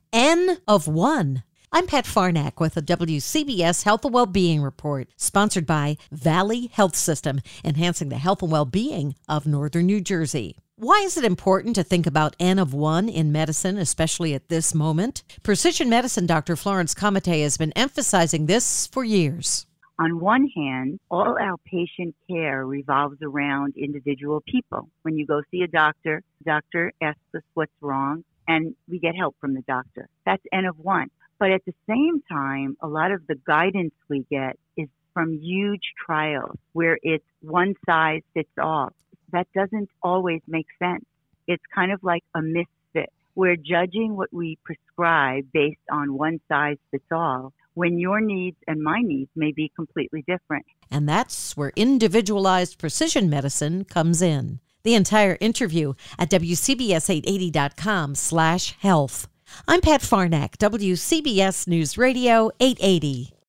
N of 1. I'm Pat Farnack with the WCBS Health and Wellbeing Report, sponsored by Valley Health System, enhancing the health and well-being of Northern New Jersey. Why is it important to think about N of 1 in medicine, especially at this moment? Precision medicine Dr. Florence Comite has been emphasizing this for years. On one hand, all our patient care revolves around individual people. When you go see a doctor asks us what's wrong, and we get help from the doctor. That's N of 1. But at the same time, a lot of the guidance we get is from huge trials where it's one size fits all. That doesn't always make sense. It's kind of like a misfit. We're judging what we prescribe based on one size fits all, when your needs and my needs may be completely different. And that's where individualized precision medicine comes in. The entire interview at WCBS880.com/health. I'm Pat Farnack, WCBS News Radio 880.